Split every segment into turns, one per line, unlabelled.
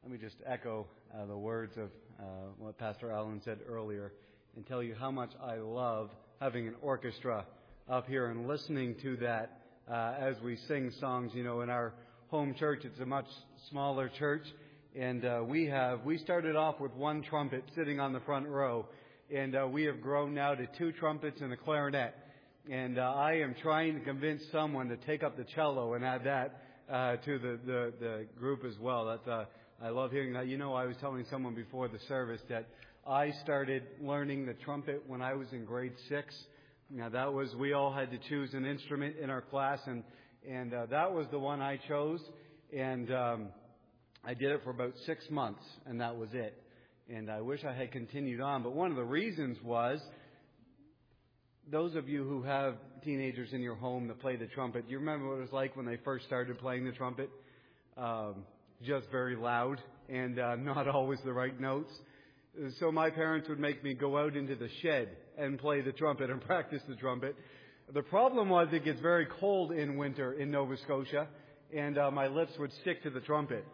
Let me just echo the words of what Pastor Allen said earlier and tell you how much I love having an orchestra up here and listening to that as we sing songs. You know, in our home church, it's a much smaller church, and we started off with one trumpet sitting on the front row, and we have grown now to 2 trumpets and a clarinet. And I am trying to convince someone to take up the cello and add that to the group as well. That's I love hearing that. You know, I was telling someone before the service that I started learning the trumpet when I was in grade 6. Now we all had to choose an instrument in our class, and that was the one I chose. And I did it for about 6 months, and that was it. And I wish I had continued on. But one of the reasons was, those of you who have teenagers in your home that play the trumpet, do you remember what it was like when they first started playing the trumpet? Just very loud and not always the right notes. So my parents would make me go out into the shed and play the trumpet and practice the trumpet. The problem was it gets very cold in winter in Nova Scotia, and my lips would stick to the trumpet.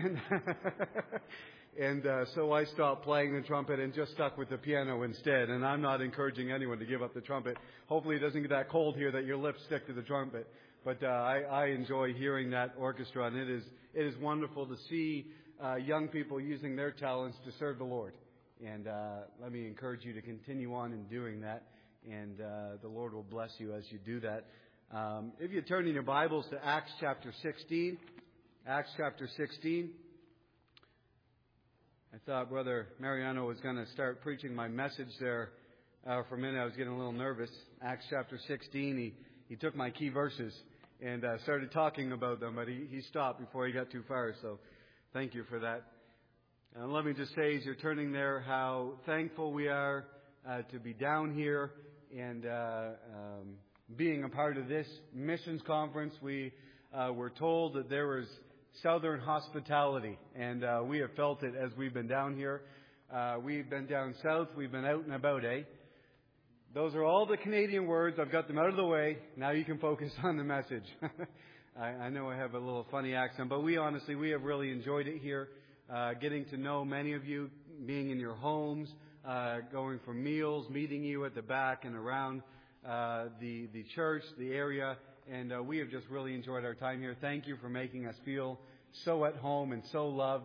And so I stopped playing the trumpet and just stuck with the piano instead. And I'm not encouraging anyone to give up the trumpet. Hopefully it doesn't get that cold here that your lips stick to the trumpet. But I enjoy hearing that orchestra, and it is wonderful to see young people using their talents to serve the Lord. And let me encourage you to continue on in doing that, and the Lord will bless you as you do that. If you turn in your Bibles to Acts chapter 16, Acts chapter 16. I thought Brother Mariano was going to start preaching my message there for a minute. I was getting a little nervous. Acts chapter 16, he took my key verses and started talking about them, but he stopped before he got too far, so thank you for that. And let me just say, as you're turning there, how thankful we are to be down here and being a part of this missions conference. We were told that there was Southern hospitality, and we have felt it as we've been down here. We've been down south. We've been out and about, Those are all the Canadian words. I've got them out of the way. Now you can focus on the message. I know I have a little funny accent, but we have really enjoyed it here. Getting to know many of you, being in your homes, going for meals, meeting you at the back and around the church, the area. And we have just really enjoyed our time here. Thank you for making us feel so at home and so loved.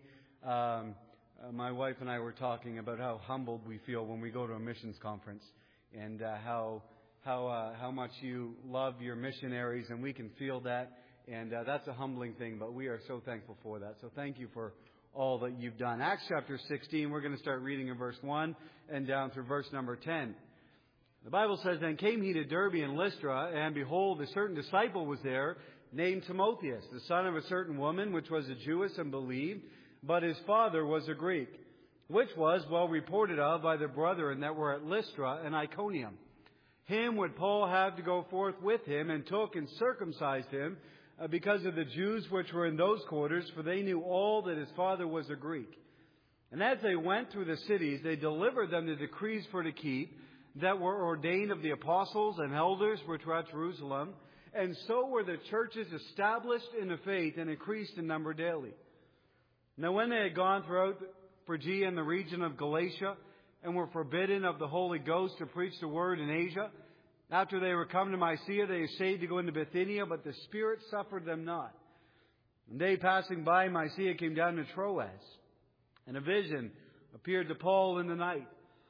My wife and I were talking about how humbled we feel when we go to a missions conference, and how much you love your missionaries, and we can feel that. And that's a humbling thing, but we are so thankful for that. So thank you for all that you've done. Acts chapter 16, we're going to start reading in verse 1 and down through verse number 10. The Bible says, "Then came he to Derbe and Lystra, and behold, a certain disciple was there, named Timotheus, the son of a certain woman, which was a Jewess and believed, but his father was a Greek, which was well reported of by the brethren that were at Lystra and Iconium. Him would Paul have to go forth with him, and took and circumcised him, because of the Jews which were in those quarters, for they knew all that his father was a Greek. And as they went through the cities, they delivered them the decrees for to keep, that were ordained of the apostles and elders which were at Jerusalem. And so were the churches established in the faith and increased in number daily. Now when they had gone throughout Phrygia and the region of Galatia, and were forbidden of the Holy Ghost to preach the word in Asia, after they were come to Mysia, they essayed to go into Bithynia, but the Spirit suffered them not. And they passing by Mysia came down to Troas. And a vision appeared to Paul in the night.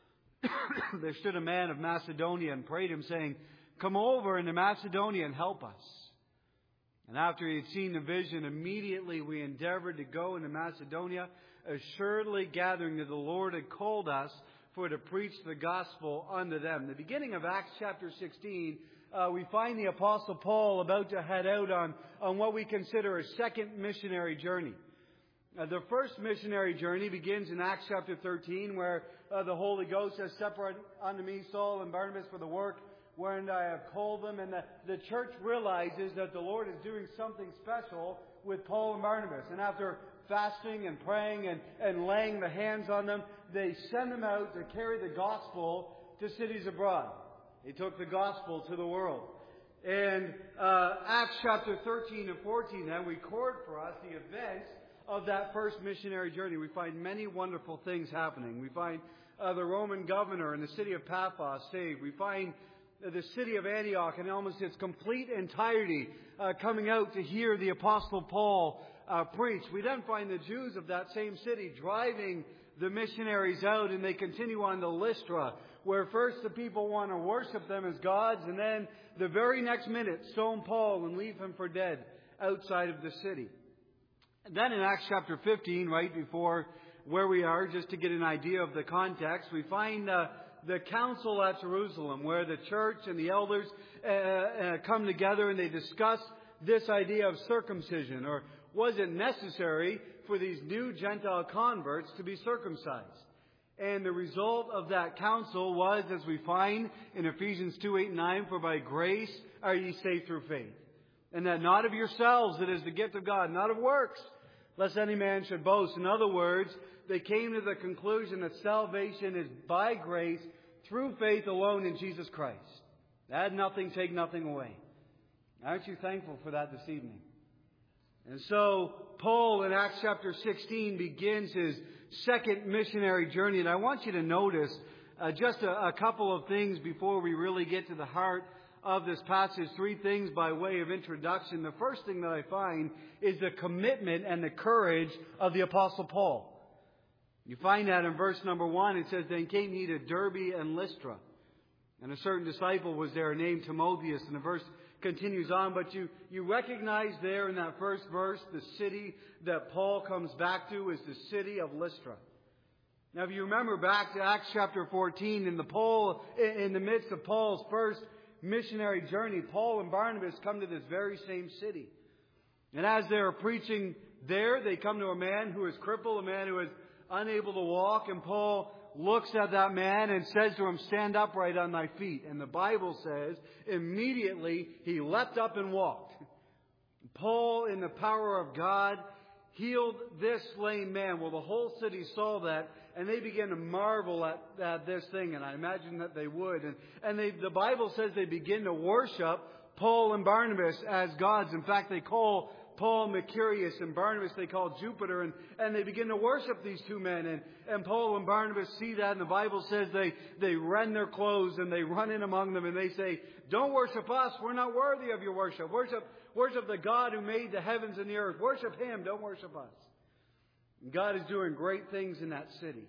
There stood a man of Macedonia and prayed him, saying, Come over into Macedonia and help us. And after he had seen the vision, immediately we endeavored to go into Macedonia, assuredly gathering that the Lord had called us for to preach the gospel unto them. The beginning of Acts chapter 16, we find the Apostle Paul about to head out on what we consider a second missionary journey. The first missionary journey begins in Acts chapter 13, where the Holy Ghost says, Separate unto me Saul and Barnabas for the work wherein I have called them. And the church realizes that the Lord is doing something special with Paul and Barnabas. And after fasting and praying and laying the hands on them, they send them out to carry the gospel to cities abroad. They took the gospel to the world. And Acts chapter 13 and 14 then record for us the events of that first missionary journey, we find many wonderful things happening. We find the Roman governor in the city of Paphos saved. We find the city of Antioch in almost its complete entirety coming out to hear the Apostle Paul preach. We then find the Jews of that same city driving the missionaries out, and they continue on to Lystra, where first the people want to worship them as gods, and then the very next minute stone Paul and leave him for dead outside of the city. And then in Acts chapter 15, right before where we are, just to get an idea of the context, we find the council at Jerusalem, where the church and the elders come together and they discuss this idea of circumcision, or was it necessary for these new Gentile converts to be circumcised? And the result of that council was, as we find in Ephesians 2:8-9, for by grace are ye saved through faith. And that not of yourselves, it is the gift of God, not of works, lest any man should boast. In other words, they came to the conclusion that salvation is by grace through faith alone in Jesus Christ. Add nothing, take nothing away. Aren't you thankful for that this evening? And so Paul in Acts chapter 16 begins his second missionary journey. And I want you to notice just a couple of things before we really get to the heart of this passage. Three things by way of introduction. The first thing that I find is the commitment and the courage of the Apostle Paul. You find that in verse number 1. It says, Then came he to Derbe and Lystra. And a certain disciple was there named Timotheus. And the verse continues on, but you recognize there in that first verse, the city that Paul comes back to is the city of Lystra. Now, if you remember back to Acts chapter 14, in the midst of Paul's first missionary journey, Paul and Barnabas come to this very same city. And as they're preaching there, they come to a man who is crippled, a man who is unable to walk, and Paul looks at that man and says to him, Stand upright on thy feet. And the Bible says, immediately he leapt up and walked. Paul, in the power of God, healed this lame man. Well, the whole city saw that, and they began to marvel at this thing, and I imagine that they would. And the Bible says they begin to worship Paul and Barnabas as gods. In fact, they call Paul Mercurius, and Barnabas they call Jupiter, and they begin to worship these two men. And Paul and Barnabas see that, and the Bible says they rend their clothes and they run in among them and they say, Don't worship us, we're not worthy of your worship. Worship the God who made the heavens and the earth. Worship Him, don't worship us. And God is doing great things in that city.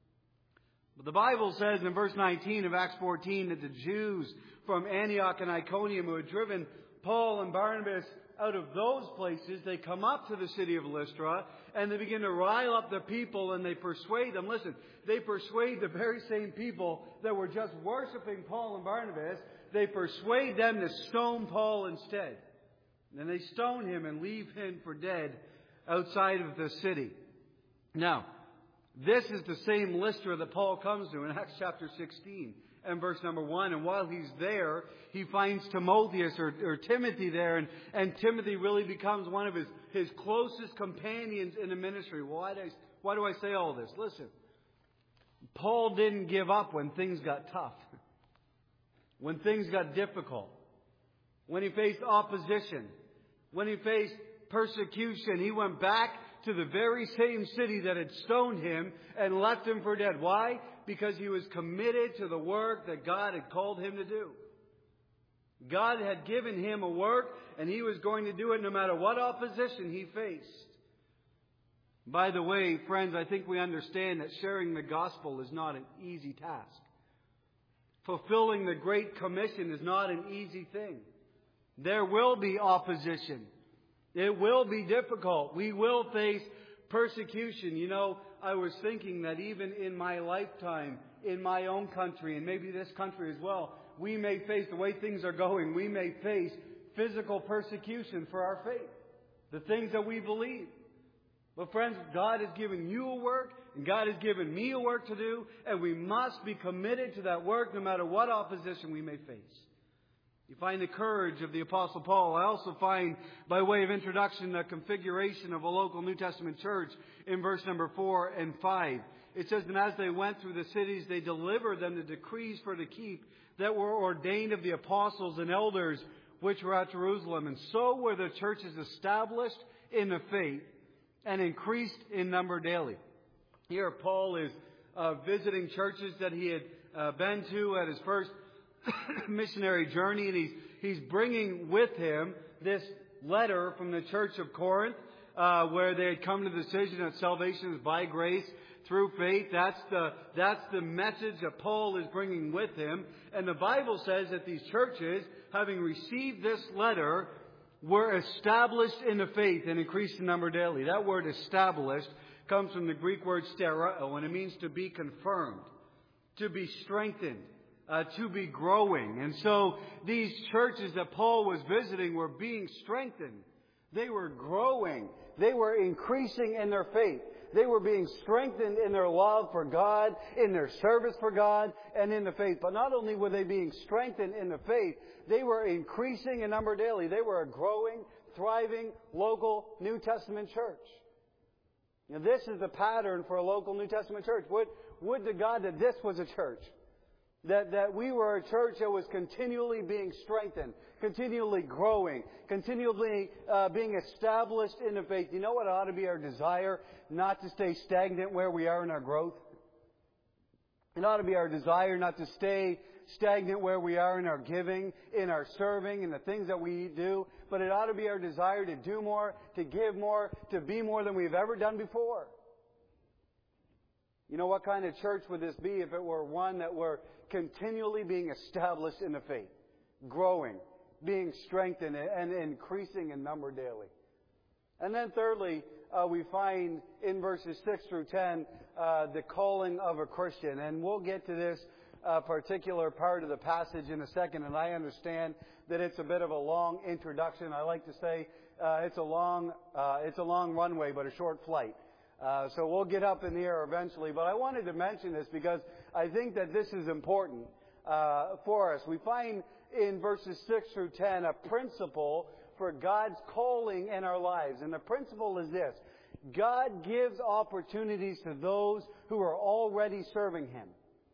But the Bible says in verse 19 of Acts 14 that the Jews from Antioch and Iconium who had driven Paul and Barnabas out of those places, they come up to the city of Lystra and they begin to rile up the people and they persuade them. Listen, they persuade the very same people that were just worshiping Paul and Barnabas. They persuade them to stone Paul instead. And they stone him and leave him for dead outside of the city. Now, this is the same Lystra that Paul comes to in Acts chapter 16. And verse number 1, and while he's there, he finds Timotheus or Timothy there, and Timothy really becomes one of his closest companions in the ministry. Why do I say all this? Listen, Paul didn't give up when things got tough, when things got difficult, when he faced opposition, when he faced persecution. He went back to the very same city that had stoned him and left him for dead. Why? Because he was committed to the work that God had called him to do. God had given him a work, and he was going to do it no matter what opposition he faced. By the way, friends, I think we understand that sharing the gospel is not an easy task. Fulfilling the Great Commission is not an easy thing. There will be opposition. It will be difficult. We will face persecution. You know, I was thinking that even in my lifetime, in my own country, and maybe this country as well, we may face, the way things are going, we may face physical persecution for our faith, the things that we believe. But friends, God has given you a work, and God has given me a work to do, and we must be committed to that work no matter what opposition we may face. You find the courage of the Apostle Paul. I also find, by way of introduction, the configuration of a local New Testament church in verse number 4 and 5. It says, And as they went through the cities, they delivered them the decrees for to keep that were ordained of the apostles and elders which were at Jerusalem. And so were the churches established in the faith and increased in number daily. Here Paul is visiting churches that he had been to at his first missionary journey, and he's bringing with him this letter from the church of Corinth, where they had come to the decision that salvation is by grace through faith. That's the message that Paul is bringing with him. And the Bible says that these churches, having received this letter, were established in the faith and increased in number daily. That word established comes from the Greek word stereo, and it means to be confirmed, to be strengthened, to be growing. And so these churches that Paul was visiting were being strengthened. They were growing. They were increasing in their faith. They were being strengthened in their love for God, in their service for God, and in the faith. But not only were they being strengthened in the faith, they were increasing in number daily. They were a growing, thriving, local New Testament church. Now, this is the pattern for a local New Testament church. Would to God that this was a church. That we were a church that was continually being strengthened, continually growing, continually being established in the faith. You know what ought to be our desire? Not to stay stagnant where we are in our growth. It ought to be our desire not to stay stagnant where we are in our giving, in our serving, in the things that we do. But it ought to be our desire to do more, to give more, to be more than we've ever done before. You know, what kind of church would this be if it were one that were continually being established in the faith, growing, being strengthened, and increasing in number daily? And then thirdly, we find in verses 6 through 10 the calling of a Christian. And we'll get to this particular part of the passage in a second. And I understand that it's a bit of a long introduction. I like to say it's a long runway, but a short flight. So we'll get up in the air eventually. But I wanted to mention this because I think that this is important for us. We find in verses 6 through 10 a principle for God's calling in our lives. And the principle is this: God gives opportunities to those who are already serving Him,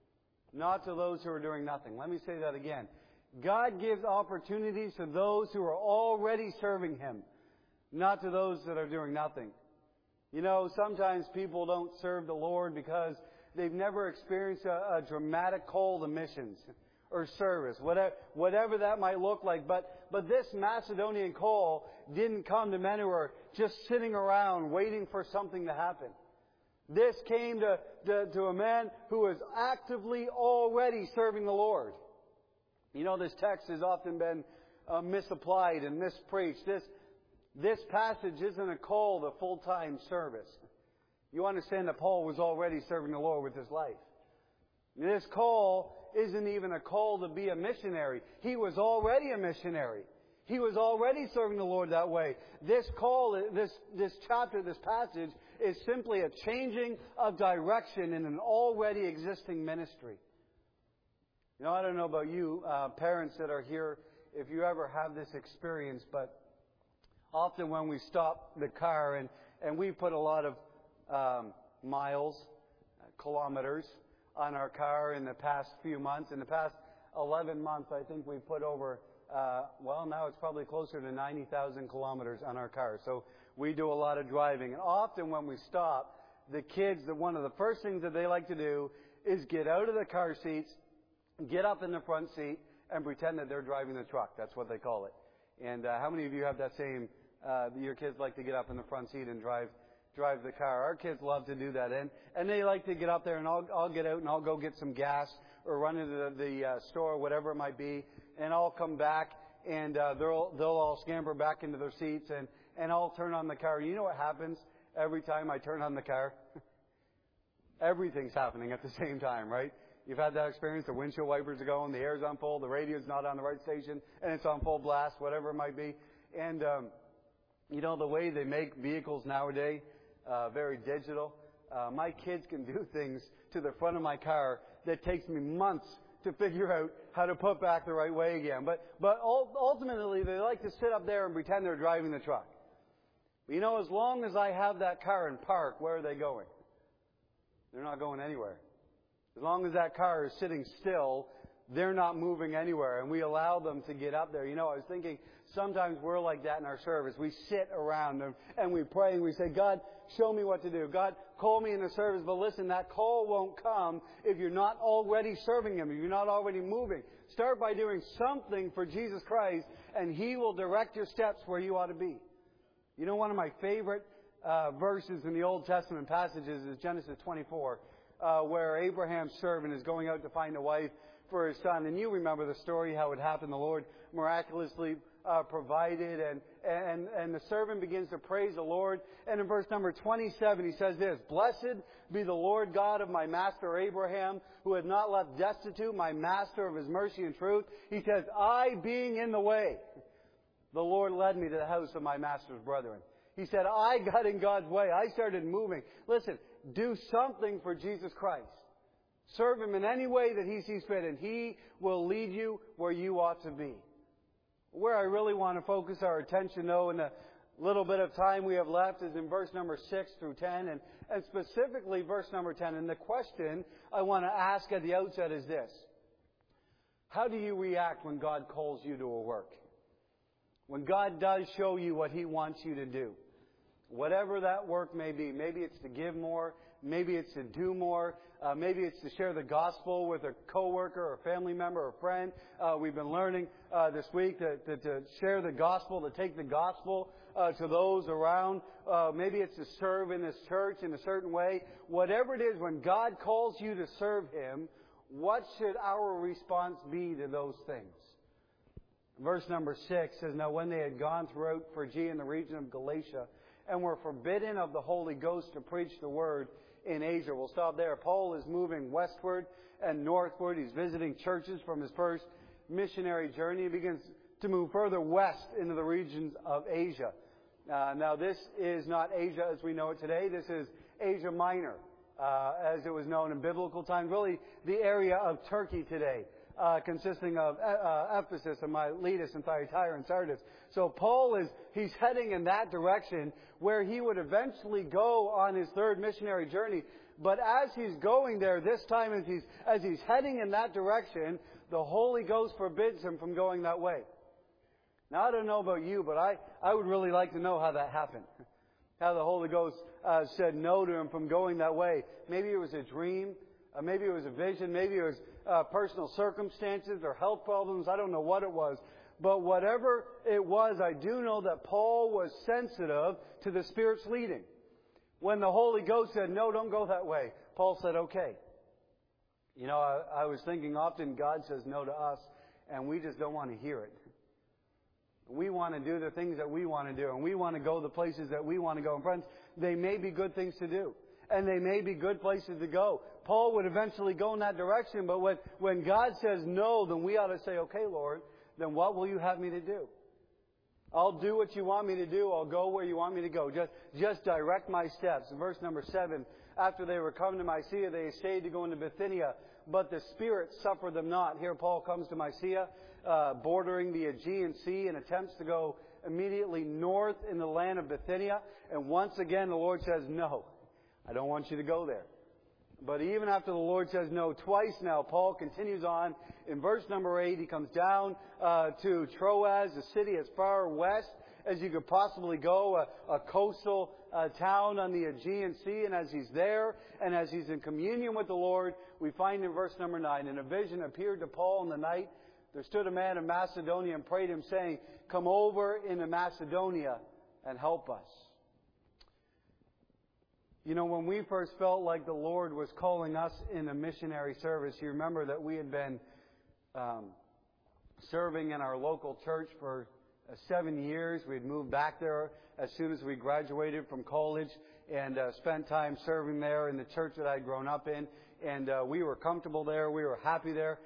not to those who are doing nothing. Let me say that again. God gives opportunities to those who are already serving Him, not to those that are doing nothing. You know, sometimes people don't serve the Lord because they've never experienced a dramatic call to missions or service, whatever that might look like. But this Macedonian call didn't come to men who are just sitting around waiting for something to happen. This came to a man who was actively already serving the Lord. You know, this text has often been misapplied and mispreached. This passage isn't a call to full-time service. You understand that Paul was already serving the Lord with his life. This call isn't even a call to be a missionary. He was already a missionary. He was already serving the Lord that way. This call, this chapter, this passage, is simply a changing of direction in an already existing ministry. You know, I don't know about you, parents that are here, if you ever have this experience, but often when we stop the car and we put a lot of miles, kilometers on our car in the past few months. In the past 11 months, I think we've put over, now it's probably closer to 90,000 kilometers on our car. So we do a lot of driving. And often when we stop, the kids, one of the first things that they like to do is get out of the car seats, get up in the front seat, and pretend that they're driving the truck. That's what they call it. And how many of you have that same, your kids like to get up in the front seat and drive the car? Our kids love to do that. And they like to get up there, and I'll get out and I'll go get some gas or run into the store, whatever it might be, and I'll come back and they'll all scamper back into their seats and I'll turn on the car. You know what happens every time I turn on the car? Everything's happening at the same time, right? You've had that experience. The windshield wipers are going, the air's on full, the radio's not on the right station, and it's on full blast, whatever it might be. And, you know, the way they make vehicles nowadays, very digital. My kids can do things to the front of my car that takes me months to figure out how to put back the right way again. But ultimately, they like to sit up there and pretend they're driving the truck. You know, as long as I have that car in park, where are they going? They're not going anywhere. As long as that car is sitting still, they're not moving anywhere, and we allow them to get up there. You know, I was thinking sometimes we're like that in our service. We sit around and we pray and we say, God, show me what to do. God, call me in the service. But listen, that call won't come if you're not already serving Him, if you're not already moving. Start by doing something for Jesus Christ, and He will direct your steps where you ought to be. You know, one of my favorite verses in the Old Testament passages is Genesis 24, where Abraham's servant is going out to find a wife for his son. And you remember the story, how it happened. The Lord miraculously provided, and the servant begins to praise the Lord. And in verse number 27, he says this, Blessed be the Lord God of my master Abraham, who had not left destitute my master of His mercy and truth. He says, I being in the way, the Lord led me to the house of my master's brethren. He said, I got in God's way. I started moving. Listen, do something for Jesus Christ. Serve Him in any way that He sees fit, and He will lead you where you ought to be. Where I really want to focus our attention, though, in the little bit of time we have left, is in verse number 6 through 10, and specifically verse number 10. And the question I want to ask at the outset is this: how do you react when God calls you to a work? When God does show you what He wants you to do, whatever that work may be. Maybe it's to give more. Maybe it's to do more. Maybe it's to share the gospel with a coworker or a family member or a friend. We've been learning this week to share the gospel, to take the gospel to those around. Maybe it's to serve in this church in a certain way. Whatever it is, when God calls you to serve Him, what should our response be to those things? Verse number 6 says, Now when they had gone throughout Phrygia and the region of Galatia, and were forbidden of the Holy Ghost to preach the word in Asia. We'll stop there. Paul is moving westward and northward. He's visiting churches from his first missionary journey. He begins to move further west into the regions of Asia. Now this is not Asia as we know it today. This is Asia Minor, as it was known in biblical times. Really the area of Turkey today. Consisting of Ephesus and Miletus and Thyatira and Sardis. So Paul he's heading in that direction where he would eventually go on his third missionary journey. But as he's going there, this time as he's heading in that direction, the Holy Ghost forbids him from going that way. Now I don't know about you, but I would really like to know how that happened. How the Holy Ghost said no to him from going that way. Maybe it was a dream. Maybe it was a vision. Maybe it was personal circumstances or health problems. I don't know what it was. But whatever it was, I do know that Paul was sensitive to the Spirit's leading. When the Holy Ghost said, no, don't go that way, Paul said, okay. You know, I was thinking often God says no to us, and we just don't want to hear it. We want to do the things that we want to do, and we want to go the places that we want to go. And friends, they may be good things to do, and they may be good places to go. Paul would eventually go in that direction, but when God says no, then we ought to say, okay, Lord, then what will you have me to do? I'll do what you want me to do. I'll go where you want me to go. Just direct my steps. In verse number 7, after they were come to Mysia, they essayed to go into Bithynia, but the Spirit suffered them not. Here Paul comes to Mysia, bordering the Aegean Sea, and attempts to go immediately north in the land of Bithynia. And once again, the Lord says, no, I don't want you to go there. But even after the Lord says no twice now, Paul continues on. In verse number 8, he comes down to Troas, a city as far west as you could possibly go, a coastal town on the Aegean Sea. And as he's there, and as he's in communion with the Lord, we find in verse number 9, and a vision appeared to Paul in the night. There stood a man of Macedonia and prayed him, saying, come over into Macedonia and help us. You know, when we first felt like the Lord was calling us in a missionary service, you remember that we had been serving in our local church for 7 years. We had moved back there as soon as we graduated from college and spent time serving there in the church that I'd grown up in. And we were comfortable there. We were happy there.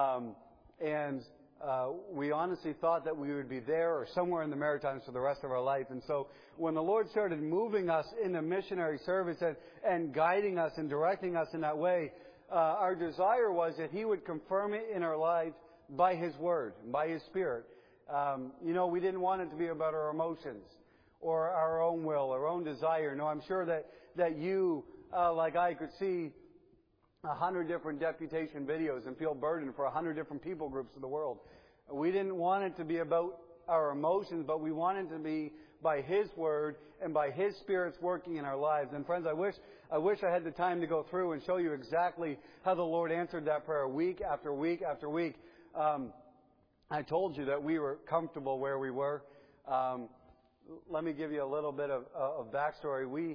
We honestly thought that we would be there or somewhere in the Maritimes for the rest of our life. And so when the Lord started moving us in a missionary service and guiding us and directing us in that way, our desire was that He would confirm it in our life by His Word, by His Spirit. You know, we didn't want it to be about our emotions or our own will, our own desire. No, I'm sure that you, like I, could see 100 different deputation videos and feel burdened for 100 different people groups of the world. We didn't want it to be about our emotions, but we wanted it to be by His Word and by His Spirit's working in our lives. And friends, I wish I had the time to go through and show you exactly how the Lord answered that prayer week after week after week. I told you that we were comfortable where we were. Let me give you a little bit of backstory. We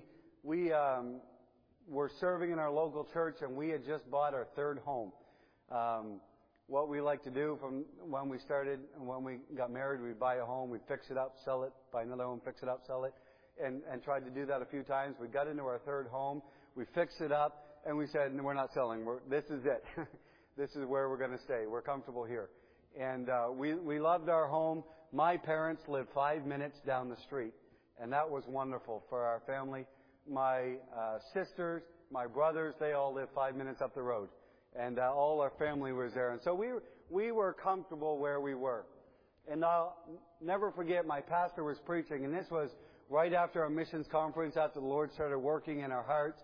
were serving in our local church, and we had just bought our third home. What we like to do from when we started, when we got married, we'd buy a home, we'd fix it up, sell it, buy another home, fix it up, sell it, and tried to do that a few times. We got into our third home, we fixed it up, and we said, no, we're not selling. This is it. This is where we're going to stay. We're comfortable here. And we loved our home. My parents lived 5 minutes down the street, and that was wonderful for our family. My sisters, my brothers, they all lived 5 minutes up the road. And all our family was there. And so we were comfortable where we were. And I'll never forget, my pastor was preaching, and this was right after our missions conference, after the Lord started working in our hearts.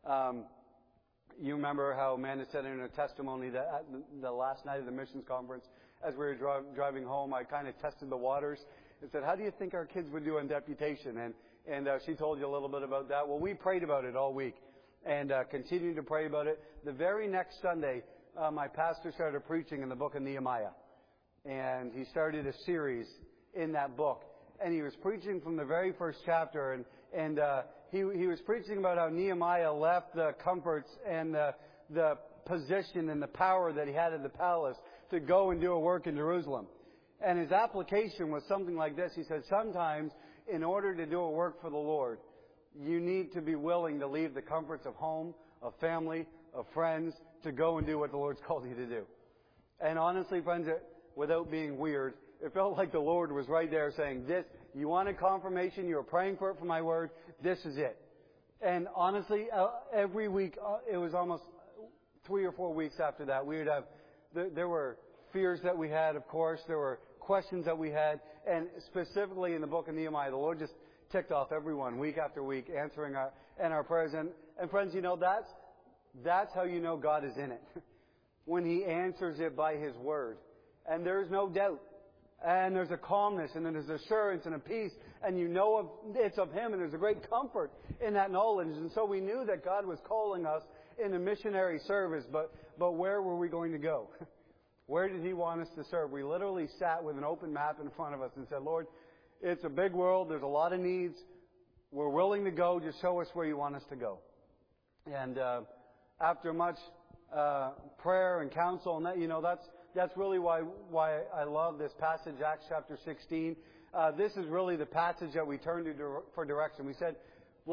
You remember how Amanda said in her testimony that the last night of the missions conference, as we were driving home, I kind of tested the waters and said, how do you think our kids would do on deputation? And she told you a little bit about that. Well, we prayed about it all week and continued to pray about it. The very next Sunday, my pastor started preaching in the book of Nehemiah. And he started a series in that book. And he was preaching from the very first chapter. And he was preaching about how Nehemiah left the comforts and the position and the power that he had in the palace to go and do a work in Jerusalem. And his application was something like this. He said, sometimes in order to do a work for the Lord, you need to be willing to leave the comforts of home, of family, of friends, to go and do what the Lord's called you to do. And honestly, friends, without being weird, it felt like the Lord was right there saying, this, you wanted confirmation, you were praying for it from my word, this is it. And honestly, every week, it was almost 3 or 4 weeks after that, we would have, there were fears that we had, of course, there were questions that we had, and specifically in the book of Nehemiah, the Lord just ticked off everyone week after week, answering our prayers. And friends, you know, that's how you know God is in it. When He answers it by His Word. And there's no doubt. And there's a calmness, and there's assurance and a peace, and you know it's of Him, and there's a great comfort in that knowledge. And so we knew that God was calling us in a missionary service, but where were we going to go? Where did He want us to serve? We literally sat with an open map in front of us and said, Lord, it's a big world. There's a lot of needs. We're willing to go. Just show us where you want us to go. And after much prayer and counsel, and that, you know, that's really why I love this passage, Acts chapter 16. This is really the passage that we turned to for direction. We said,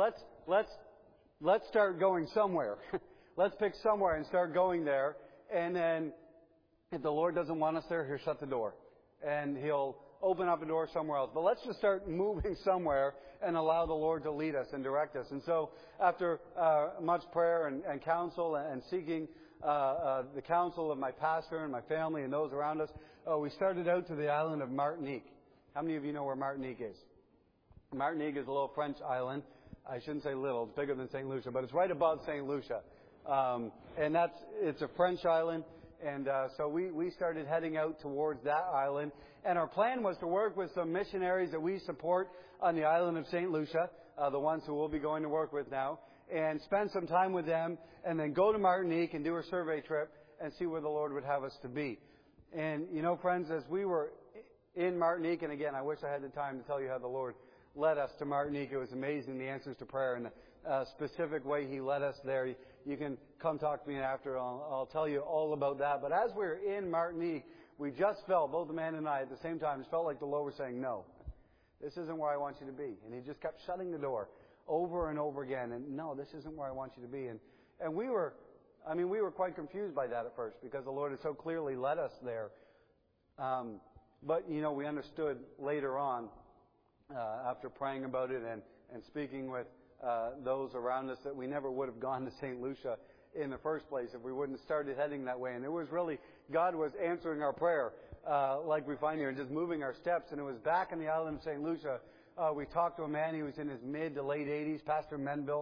let's start going somewhere. Let's pick somewhere and start going there. And then, if the Lord doesn't want us there, He'll shut the door, and He'll open up a door somewhere else. But let's just start moving somewhere and allow the Lord to lead us and direct us. And so, after much prayer and counsel and seeking the counsel of my pastor and my family and those around us, we started out to the island of Martinique. How many of you know where Martinique is? Martinique is a little French island. I shouldn't say little; it's bigger than St. Lucia, but it's right above St. Lucia, and it's a French island. And so we started heading out towards that island. And our plan was to work with some missionaries that we support on the island of St. Lucia, the ones who we'll be going to work with now, and spend some time with them, and then go to Martinique and do a survey trip and see where the Lord would have us to be. And, you know, friends, as we were in Martinique, and again, I wish I had the time to tell you how the Lord led us to Martinique. It was amazing, the answers to prayer and the specific way He led us there. You can come talk to me after. I'll tell you all about that. But as we were in Martinique, we just felt, both the man and I at the same time, it felt like the Lord was saying, no, this isn't where I want you to be. And He just kept shutting the door over and over again. And no, this isn't where I want you to be. And we were quite confused by that at first, because the Lord had so clearly led us there. But, you know, we understood later on, after praying about it and speaking with those around us, that we never would have gone to St. Lucia in the first place if we wouldn't have started heading that way. And it was really, God was answering our prayer, like we find here, and just moving our steps. And it was back in the island of St. Lucia, we talked to a man. He was in his mid to late 80s, Pastor Menville.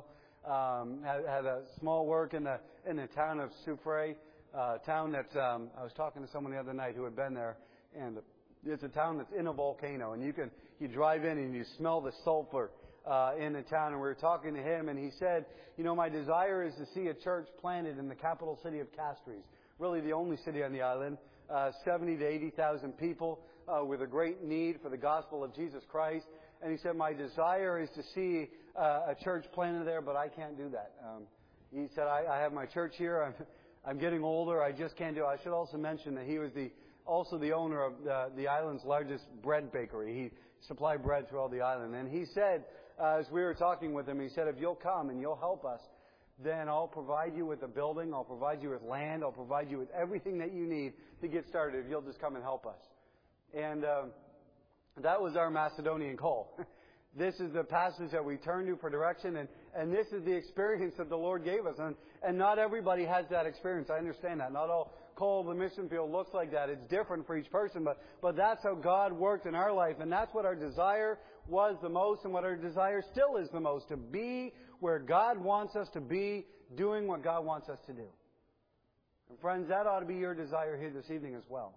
Had a small work in the town of Soufrière, town that's, I was talking to someone the other night who had been there, and it's a town that's in a volcano, and you drive in and you smell the sulfur in the town. And we were talking to him, and he said, my desire is to see a church planted in the capital city of Castries, really the only city on the island, 70 to 80,000 people with a great need for the gospel of Jesus Christ. And he said, my desire is to see a church planted there, but I can't do that. He said, I have my church here. I'm getting older. I just can't do it. I should also mention that he was also the owner of the island's largest bread bakery. He supplied bread throughout the island. And he said, as we were talking with him, he said, if you'll come and you'll help us, then I'll provide you with a building. I'll provide you with land. I'll provide you with everything that you need to get started if you'll just come and help us. And that was our Macedonian call. This is the passage that we turn to for direction, and this is the experience that the Lord gave us. And not everybody has that experience. I understand that. Not all call of the mission field looks like that. It's different for each person, but that's how God worked in our life, and that's what our desire was the most, and what our desire still is the most, to be where God wants us to be, doing what God wants us to do. And friends, that ought to be your desire here this evening as well.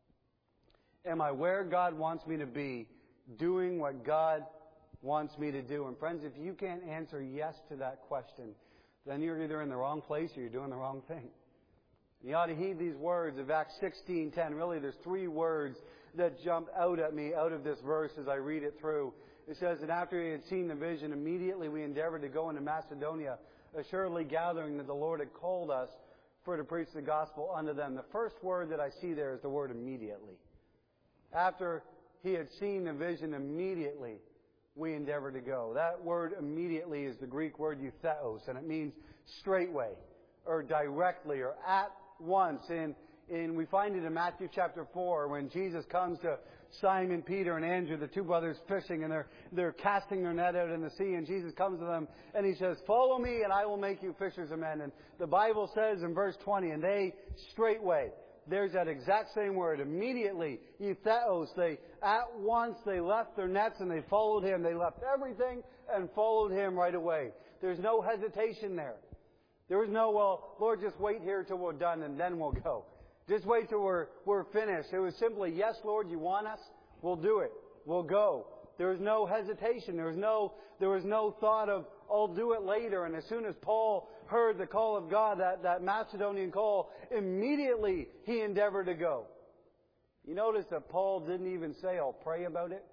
Am I where God wants me to be, doing what God wants me to do? And friends, if you can't answer yes to that question, then you're either in the wrong place or you're doing the wrong thing. You ought to heed these words of Acts 16:10. Really, there's three words that jump out at me out of this verse as I read it through. It says that after he had seen the vision, immediately we endeavored to go into Macedonia, assuredly gathering that the Lord had called us for to preach the gospel unto them. The first word that I see there is the word immediately. After he had seen the vision, immediately we endeavored to go. That word immediately is the Greek word eutheos, and it means straightway, or directly, or at once. And we find it in Matthew chapter 4 when Jesus comes to Simon, Peter, and Andrew, the two brothers fishing, and they're casting their net out in the sea, and Jesus comes to them and he says, follow me and I will make you fishers of men. And the Bible says in verse 20, and they straightway, there's that exact same word, immediately, eutheos, at once they left their nets and they followed him. They left everything and followed him right away. There's no hesitation there. There was no, well, Lord, just wait here till we're done and then we'll go. Just wait till we're finished. It was simply, yes, Lord, you want us? We'll do it. We'll go. There was no hesitation. There was no thought of, I'll do it later. And as soon as Paul heard the call of God, that Macedonian call, immediately he endeavored to go. You notice that Paul didn't even say, I'll pray about it.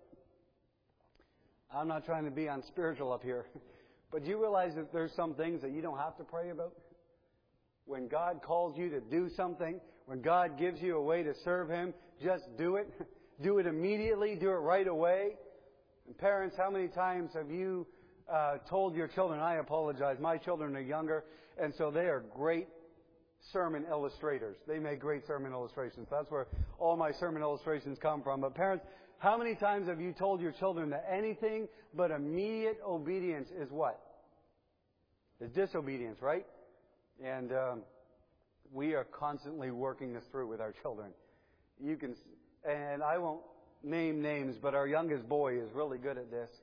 I'm not trying to be unspiritual up here. But you realize that there's some things that you don't have to pray about? When God calls you to do something, when God gives you a way to serve Him, just do it. Do it immediately. Do it right away. And parents, how many times have you told your children, I apologize, my children are younger, and so they are great sermon illustrators. They make great sermon illustrations. That's where all my sermon illustrations come from. But parents, how many times have you told your children that anything but immediate obedience is what? It's disobedience, right? And we are constantly working this through with our children. And I won't name names, but our youngest boy is really good at this.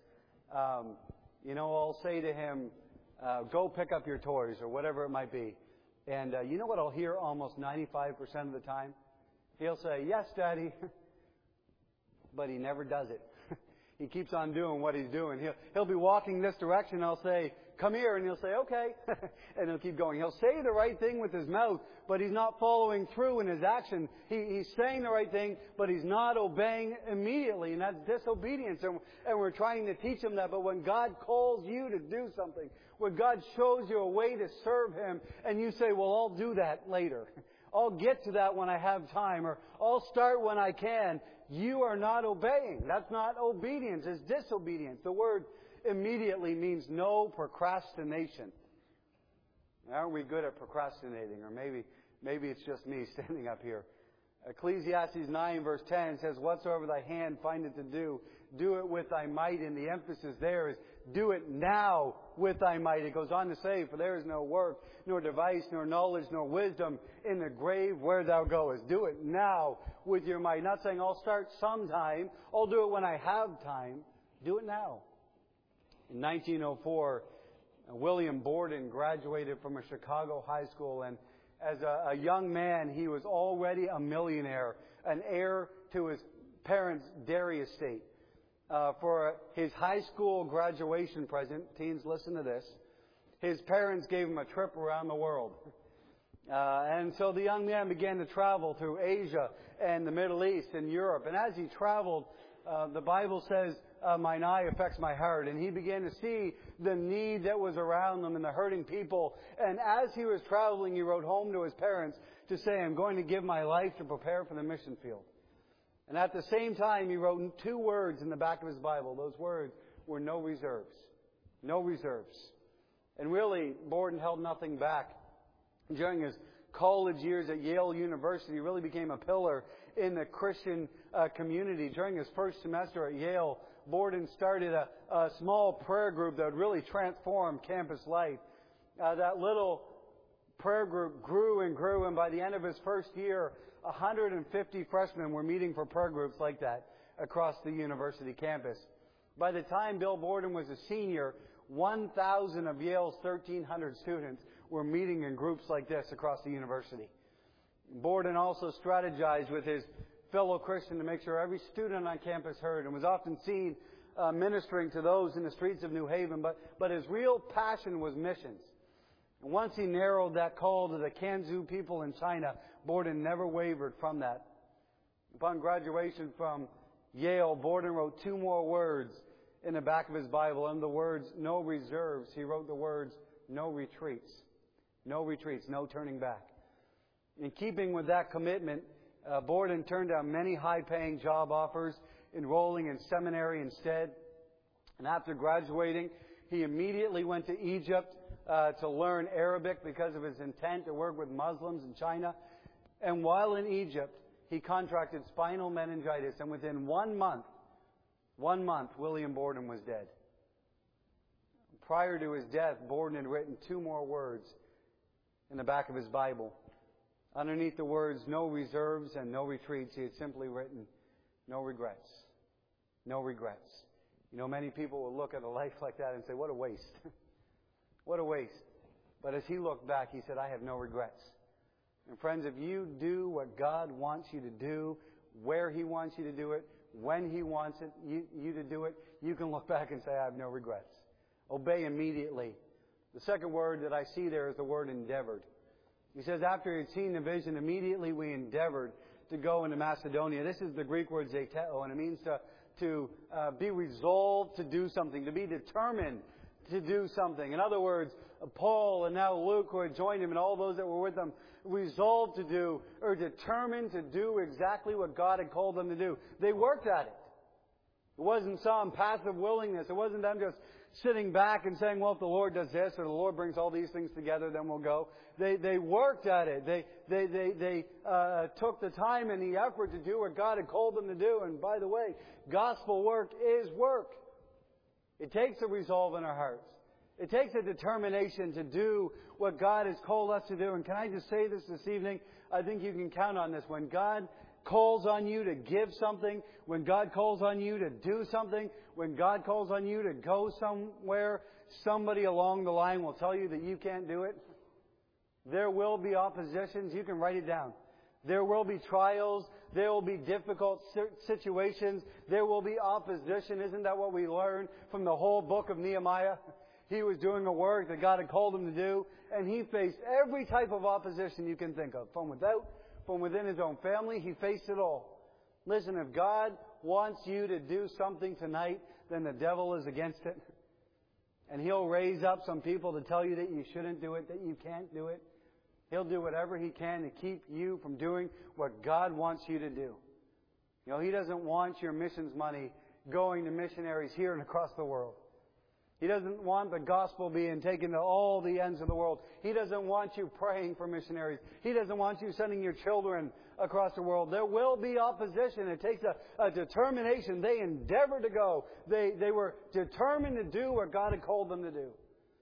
I'll say to him, go pick up your toys or whatever it might be. And you know what I'll hear almost 95% of the time? He'll say, yes, Daddy. But he never does it. He keeps on doing what he's doing. He'll be walking this direction. I'll say, come here. And he'll say, okay. And he'll keep going. He'll say the right thing with his mouth, but he's not following through in his action. He's saying the right thing, but he's not obeying immediately. And that's disobedience. And we're trying to teach him that. But when God calls you to do something, when God shows you a way to serve Him, and you say, well, I'll do that later. I'll get to that when I have time, or I'll start when I can. You are not obeying. That's not obedience. It's disobedience. The word immediately means no procrastination. Aren't we good at procrastinating? Or maybe it's just me standing up here. Ecclesiastes 9 verse 10 says, whatsoever thy hand findeth to do, do it with thy might. And the emphasis there is, do it now with thy might. It goes on to say, for there is no work, nor device, nor knowledge, nor wisdom in the grave where thou goest. Do it now with your might. Not saying I'll start sometime. I'll do it when I have time. Do it now. In 1904, William Borden graduated from a Chicago high school, and as a young man, he was already a millionaire, an heir to his parents' dairy estate. For his high school graduation present, teens, listen to this, his parents gave him a trip around the world. And so the young man began to travel through Asia and the Middle East and Europe. And as he traveled, the Bible says, mine eye affects my heart. And he began to see the need that was around them and the hurting people. And as he was traveling, he wrote home to his parents to say, I'm going to give my life to prepare for the mission field. And at the same time, he wrote 2 words in the back of his Bible. Those words were no reserves. No reserves. And really, Borden held nothing back. During his college years at Yale University, he really became a pillar in the Christian community. During his first semester at Yale, Borden started a small prayer group that would really transform campus life. That little prayer group grew and grew, and by the end of his first year, 150 freshmen were meeting for prayer groups like that across the university campus. By the time Bill Borden was a senior, 1,000 of Yale's 1,300 students were meeting in groups like this across the university. Borden also strategized with his fellow Christian to make sure every student on campus heard, and was often seen ministering to those in the streets of New Haven. But his real passion was missions. And once he narrowed that call to the Kanzu people in China, Borden never wavered from that. Upon graduation from Yale, Borden wrote 2 more words in the back of his Bible. And the words, no reserves, he wrote the words, no retreats. No retreats, no turning back. In keeping with that commitment, Borden turned down many high-paying job offers, enrolling in seminary instead. And after graduating, he immediately went to Egypt to learn Arabic because of his intent to work with Muslims in China. And while in Egypt, he contracted spinal meningitis, and within 1 month, William Borden was dead. Prior to his death, Borden had written 2 more words in the back of his Bible. Underneath the words, no reserves and no retreats, he had simply written, no regrets. No regrets. You know, many people will look at a life like that and say, what a waste. What a waste. But as he looked back, he said, I have no regrets. And friends, if you do what God wants you to do, where He wants you to do it, when He wants you to do it, you can look back and say, I have no regrets. Obey immediately. The second word that I see there is the word endeavored. He says, after he had seen the vision, immediately we endeavored to go into Macedonia. This is the Greek word zeteo, and it means to be resolved to do something, to be determined to do something. In other words, Paul and now Luke, who had joined him, and all those that were with them, resolved to do, or determined to do exactly what God had called them to do. They worked at it. It wasn't some passive willingness. It wasn't them just sitting back and saying, well, if the Lord does this, or the Lord brings all these things together, then we'll go. They worked at it. They took the time and the effort to do what God had called them to do. And by the way, gospel work is work. It takes a resolve in our hearts. It takes a determination to do what God has called us to do. And can I just say this evening? I think you can count on this. When God calls on you to give something, when God calls on you to do something, when God calls on you to go somewhere, somebody along the line will tell you that you can't do it. There will be oppositions. You can write it down. There will be trials. There will be difficult situations. There will be opposition. Isn't that what we learned from the whole book of Nehemiah? He was doing a work that God had called him to do, and he faced every type of opposition you can think of. From without, from within his own family, he faced it all. Listen, if God wants you to do something tonight, then the devil is against it. And he'll raise up some people to tell you that you shouldn't do it, that you can't do it. He'll do whatever he can to keep you from doing what God wants you to do. You know, he doesn't want your missions money going to missionaries here and across the world. He doesn't want the gospel being taken to all the ends of the world. He doesn't want you praying for missionaries. He doesn't want you sending your children across the world. There will be opposition. It takes a determination. They endeavored to go. They were determined to do what God had called them to do.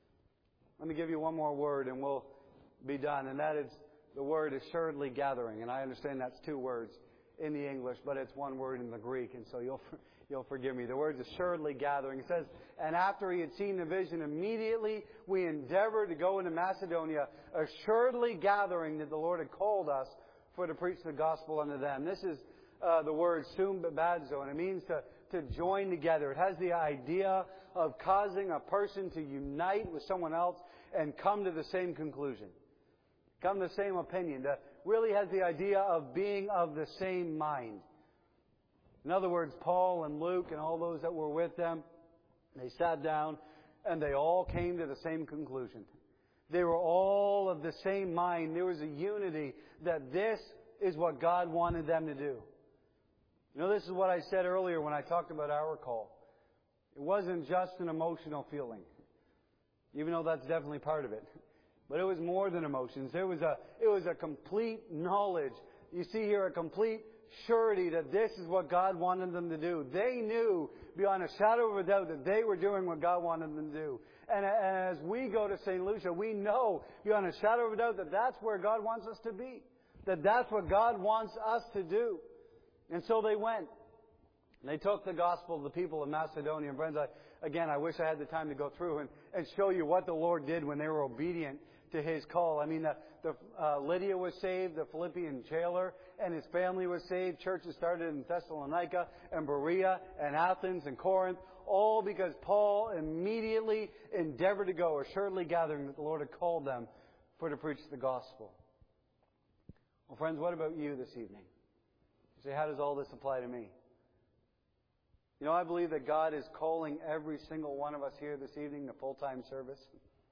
Let me give you one more word and we'll be done. And that is the word assuredly gathering. And I understand that's 2 words. in the English, but it's one word in the Greek, and so you'll forgive me. The word is assuredly gathering. It says, and after he had seen the vision, immediately we endeavored to go into Macedonia, assuredly gathering that the Lord had called us for to preach the gospel unto them. This is the word sumbabadzo, and it means to join together. It has the idea of causing a person to unite with someone else and come to the same conclusion, come to the same opinion. That really has the idea of being of the same mind. In other words, Paul and Luke and all those that were with them, they sat down and they all came to the same conclusion. They were all of the same mind. There was a unity that this is what God wanted them to do. You know, this is what I said earlier when I talked about our call. It wasn't just an emotional feeling, even though that's definitely part of it. But it was more than emotions. It was a complete knowledge. You see here a complete surety that this is what God wanted them to do. They knew beyond a shadow of a doubt that they were doing what God wanted them to do. And as we go to St. Lucia, we know beyond a shadow of a doubt that that's where God wants us to be. That that's what God wants us to do. And so they went. They took the gospel to the people of Macedonia. And friends, I wish I had the time to go through and show you what the Lord did when they were obedient to His call. I mean, Lydia was saved, the Philippian jailer and his family was saved. Churches started in Thessalonica and Berea and Athens and Corinth, all because Paul immediately endeavored to go, assuredly gathering that the Lord had called them for to preach the gospel. Well, friends, what about you this evening? You say, how does all this apply to me? You know, I believe that God is calling every single one of us here this evening to full-time service.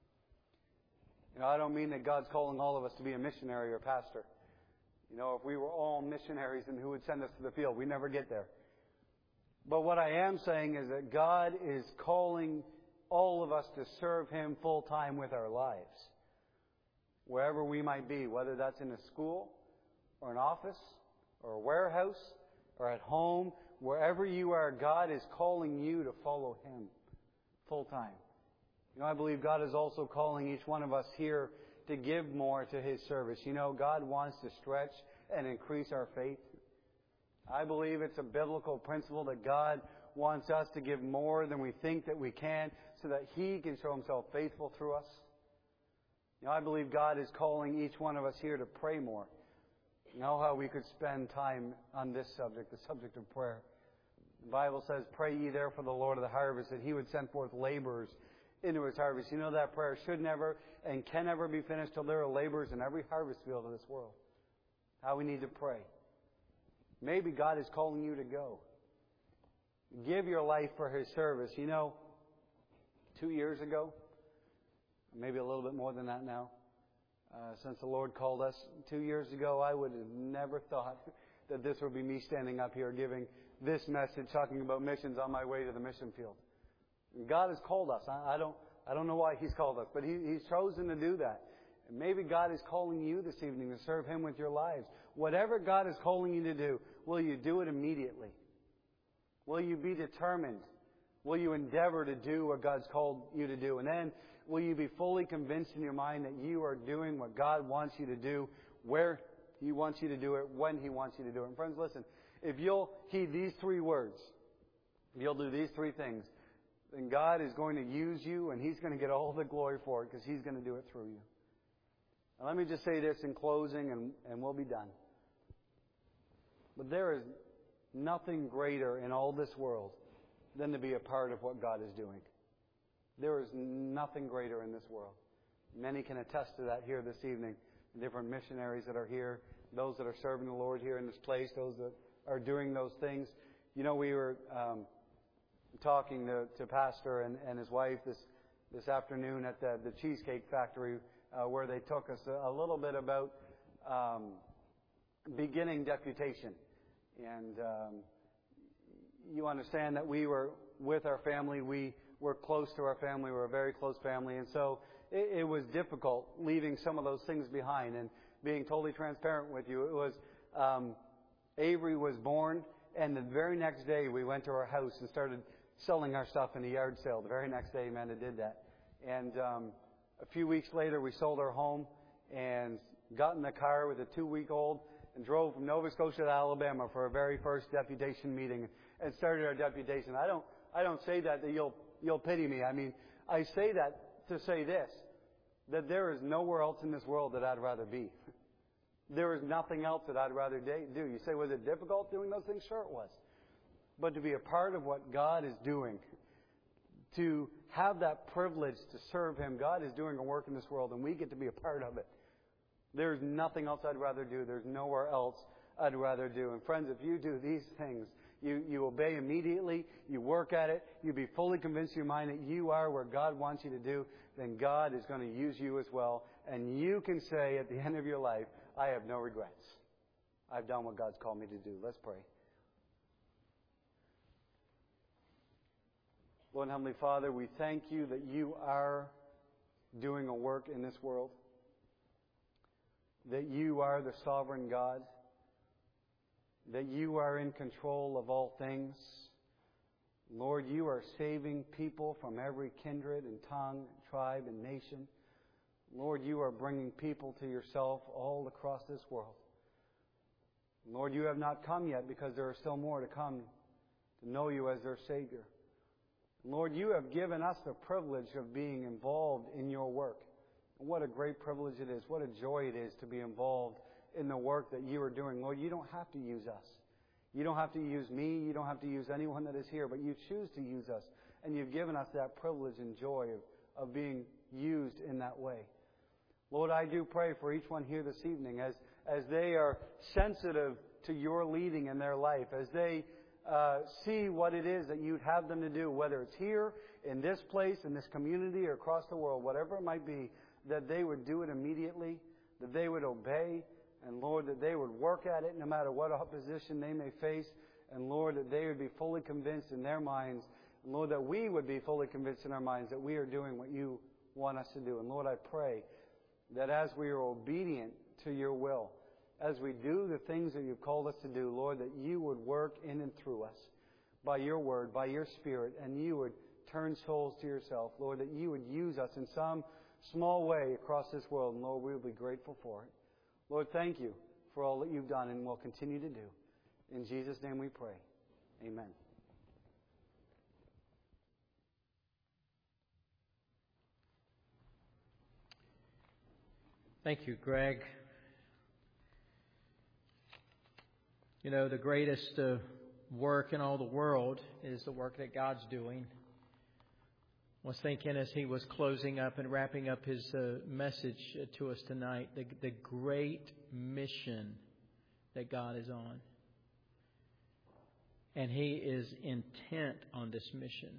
You know, I don't mean that God's calling all of us to be a missionary or pastor. You know, if we were all missionaries, then who would send us to the field? We never get there. But what I am saying is that God is calling all of us to serve Him full-time with our lives. Wherever we might be, whether that's in a school or an office or a warehouse or at home, wherever you are, God is calling you to follow Him full-time. You know, I believe God is also calling each one of us here to give more to His service. You know, God wants to stretch and increase our faith. I believe it's a biblical principle that God wants us to give more than we think that we can so that He can show Himself faithful through us. You know, I believe God is calling each one of us here to pray more. You know how we could spend time on this subject, the subject of prayer. The Bible says, pray ye therefore the Lord of the harvest, that He would send forth laborers into His harvest. You know that prayer should never and can never be finished till there are laborers in every harvest field of this world. How we need to pray. Maybe God is calling you to go. Give your life for His service. You know, 2 years ago, maybe a little bit more than that now, since the Lord called us 2 years ago, I would have never thought that this would be me standing up here giving this message, talking about missions on my way to the mission field. God has called us. I don't know why He's called us, but He's chosen to do that. And maybe God is calling you this evening to serve Him with your lives. Whatever God is calling you to do, will you do it immediately? Will you be determined? Will you endeavor to do what God's called you to do? And then, will you be fully convinced in your mind that you are doing what God wants you to do, where He wants you to do it, when He wants you to do it? And friends, listen, if you'll heed these 3 words, if you'll do these 3 things, then God is going to use you and He's going to get all the glory for it because He's going to do it through you. Now, let me just say this in closing and we'll be done. But there is nothing greater in all this world than to be a part of what God is doing. There is nothing greater in this world. Many can attest to that here this evening. The different missionaries that are here, those that are serving the Lord here in this place, those that are doing those things. You know, we were talking to Pastor and his wife this afternoon at the Cheesecake Factory where they took us a little bit about beginning deputation. And you understand that we were with our family. We were close to our family. We were a very close family. And so it was difficult leaving some of those things behind. And being totally transparent with you, it was Avery was born, and the very next day we went to our house and started selling our stuff in a yard sale. The very next day Amanda did that. And a few weeks later we sold our home and got in the car with a 2-week-old and drove from Nova Scotia to Alabama for our very first deputation meeting and started our deputation. I don't say that you'll pity me. I mean, I say that to say this, that there is nowhere else in this world that I'd rather be. There is nothing else that I'd rather do. You say, was it difficult doing those things? Sure it was. But to be a part of what God is doing, to have that privilege to serve Him, God is doing a work in this world, and we get to be a part of it. There's nothing else I'd rather do. There's nowhere else I'd rather do. And friends, if you do these things, you obey immediately, you work at it, you be fully convinced in your mind that you are where God wants you to do, then God is going to use you as well. And you can say at the end of your life, I have no regrets. I've done what God's called me to do. Let's pray. Lord and Heavenly Father, we thank you that you are doing a work in this world, that you are the sovereign God, that you are in control of all things. Lord, you are saving people from every kindred and tongue, tribe and nation. Lord, you are bringing people to yourself all across this world. Lord, you have not come yet because there are still more to come to know you as their Savior. Lord, you have given us the privilege of being involved in your work. And what a great privilege it is. What a joy it is to be involved in the work that you are doing. Lord, you don't have to use us. You don't have to use me. You don't have to use anyone that is here. But you choose to use us. And you've given us that privilege and joy of being used in that way. Lord, I do pray for each one here this evening as they are sensitive to your leading in their life, as they see what it is that you'd have them to do, whether it's here, in this place, in this community, or across the world, whatever it might be, that they would do it immediately, that they would obey, and Lord, that they would work at it no matter what opposition they may face, and Lord, that they would be fully convinced in their minds, and Lord, that we would be fully convinced in our minds that we are doing what you want us to do. And Lord, I pray that as we are obedient to your will, as we do the things that you've called us to do, Lord, that you would work in and through us by your word, by your Spirit, and you would turn souls to yourself. Lord, that you would use us in some small way across this world, and Lord, we will be grateful for it. Lord, thank you for all that you've done and will continue to do. In Jesus' name we pray. Amen.
Thank you, Greg. You know, the greatest work in all the world is the work that God's doing. I was thinking as he was closing up and wrapping up his message to us tonight, the great mission that God is on. And he is intent on this mission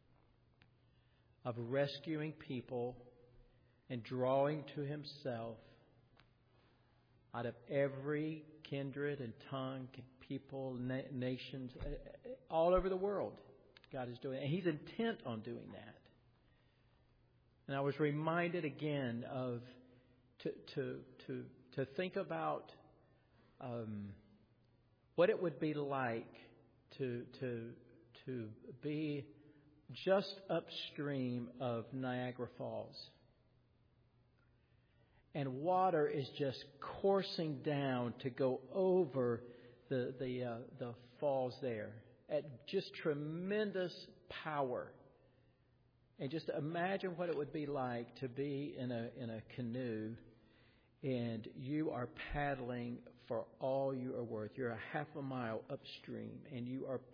of rescuing people and drawing to himself out of every kindred and tongue, people, nations, all over the world. God is doing it. And he's intent on doing that. And I was reminded again of to think about what it would be like to be just upstream of Niagara Falls. And water is just coursing down to go over the falls there at just tremendous power. And just imagine what it would be like to be in a canoe and you are paddling for all you are worth. You're a half a mile upstream and you are